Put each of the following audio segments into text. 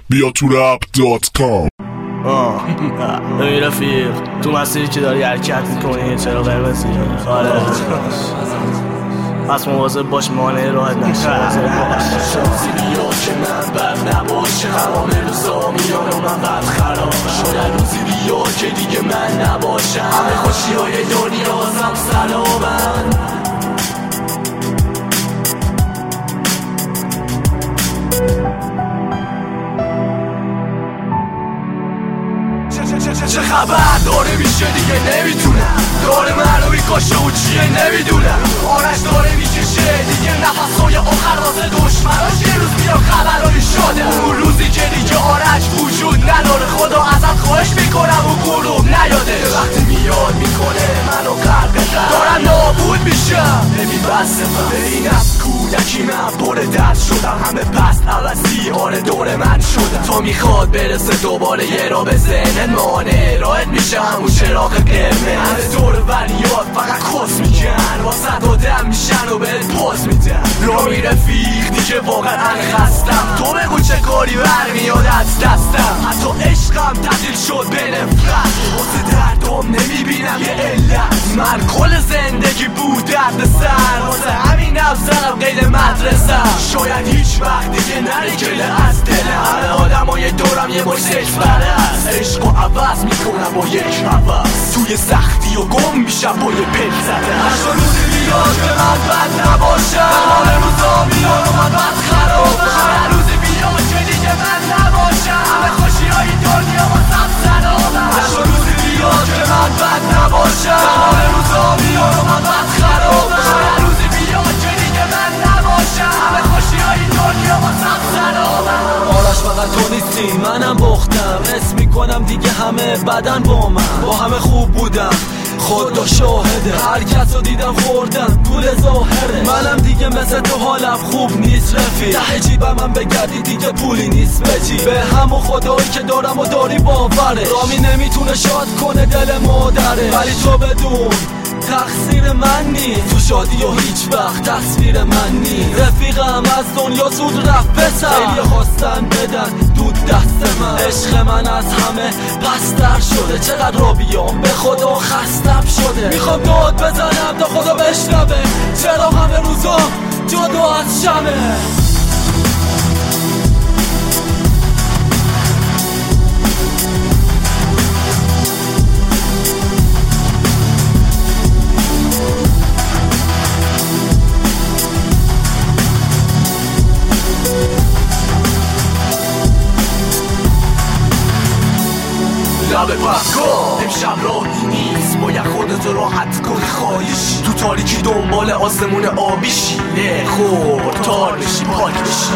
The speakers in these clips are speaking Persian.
بیا تو rap.com. ببین رفیق، تو مسیری که داری حرکت میکنی چرا قرمزی؟ آره پس مواظب باش، مانع راحت نشه. شانسی بیا که من بد نباشه، تمام روزا میان و من بد خراب. شاید روزی بیا که دیگه من نباشم، همه خوشی های دنیا بازم سلامن. چه خبر داره میشه دیگه نمیتونم، داره من رو میکشه و چیه نمیدونم. آرش داره میکشه دیگه نفسهای آخر واسه دشمناش. یه روز بیا خبرایی شده اون روزی که دیگه آرش وجود نداره. خدا ازت خواهش میکنم و گروه نیاده. وقتی میاد میکنه منو غرق دارم نابود میشم. ببین بسته ببین از کودکی من پر درد شدم، همه پست عوضی آره دور من شدم. تو میخواد برسه دوباره یه را به ذهنت مانه راحت میشه همون چراغ قرمز. همه دور وریات فقط کس میگن واسه دادم میشن و بهت پوز میدن. رامی رفیق دیگه واقعا خستم، تو بگو چه کاری برمیاد از دستم. حتی عشقم تبدیل شد به نفرت، واسه دردم نمیبینم یه علت. من کل زندگی بود درد سر، واسه همین نفسم قید مدرسه. شاید هیچ وقت دیگه نری کله از دلم، همه آدمای دورم یه مش سکسپرست. عشق و عوض میکنم با یک عوض، توی سختی و گم میشم با یه پل زده. هر روزی بیاد که من بد نباشم، تمام روزا میان و من بد خرابم. هر روزی بیاد که دیگه من نباشم، همه خوشی های دنیا واسم سلامن. هر روزی بیاد که من بد نباشم، تمام روزا میان و من بد خرابم. هر روزی بیاد که دیگه من نباشم، همه خوشی های دنیا واسم سلامن. آرش فقط تو نیستی منم بختم، حس میکنم دیگه همه بدن با من، با همه خوب بودم خدا شاهده. هر کس رو دیدم خوردم گول ظاهره، منم دیگه مثل تو حالم خوب نیست رفیق. ته جیبم من بگردی دیگه پولی نیست بجی، به همو خدایی که دارم و داری باوره. رامی نمیتونه شاد کنه دل مادره، ولی تو بدون تقصیر من نیست، تو شادی و هیچ وقت تصویر من نیست. رفیقم از دنیا زود رفت پسر، خیلی خواستن بدن دود دست من. عشق من از همه پستر شده، چقدر را بیام به خدا خستم شده. میخوام داد بزنم تا خدا بشنوه، چرا همه روزا جدا از شمه. لبه پس کن امشب راهی نیست، باید خودتو راحت کنی خواهیشی. تو تاریکی دنبال آسمون آبیشی، نه خور تار بشی پاک بشی.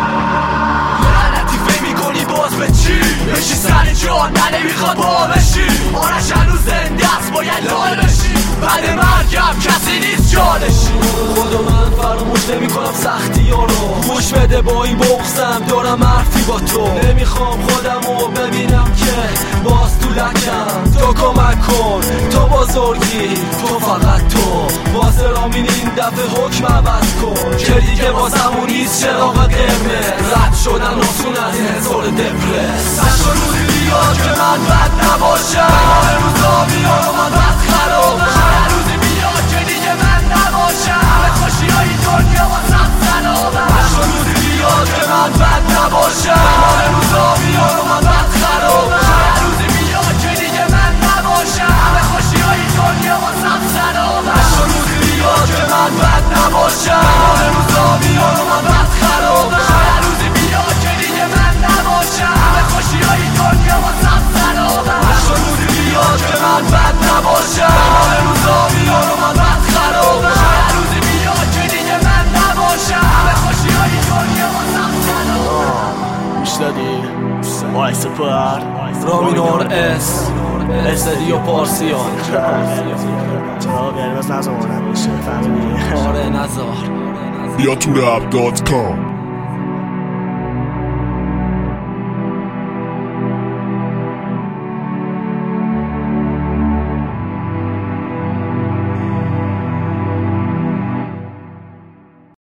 لعنتی فکر میکنی باز به چی؟ بشی سر جان نه نمیخواد با بشی. آرش هنوز زنده است باید لال بشی، بعد مرگم کسی نیست جانشی. خدا من فراموش نمی کنم سختی ها رو، گوش بده با این بغضم دارم حرفی با تو. نمیخوام خودم رو ببینم که باز تو لکم، تو کمک کن تو بزرگی، تو فقط تو. واسه رامین این دفعه حکم عوض کن که دیگه واسمون نیست چراغ قرمز. رد شدن آسون از این حضار دپرس. هر روزی بیاد که من بد نباشم، همه روزا بیاد و من بد خرابم. هر روزی بیاد که دیگه من نباشم، همه خوشی های دنیا واسم سلامن. هر روزی بیاد که من بد نباشم، همه روزا بیاد و من بد خرابم. هر روزی بیاد که دیگه من نباشم، همه خوشی های دنیا واسم سلامن. هر روزی بیاد که من بد نباشم، همه روزا بیاد و من بد خرابم. هر روزی بیاد که دیگه من نباشم، همه خوشی های دنیا واسم سلامن. هر روزی بیاد که من بد نباشم، همه روزا بیاد و من بد خرابم. هر روزی بیاد که دیگه من نباشم، همه خوشی های دنیا واسم سلامن. گوش دادی؟ وای سپر رامین اس استدیو پارسیان. چرا قرمز نزمانم میشه فهمیدی؟ آره نزار. بیا تو rap.com.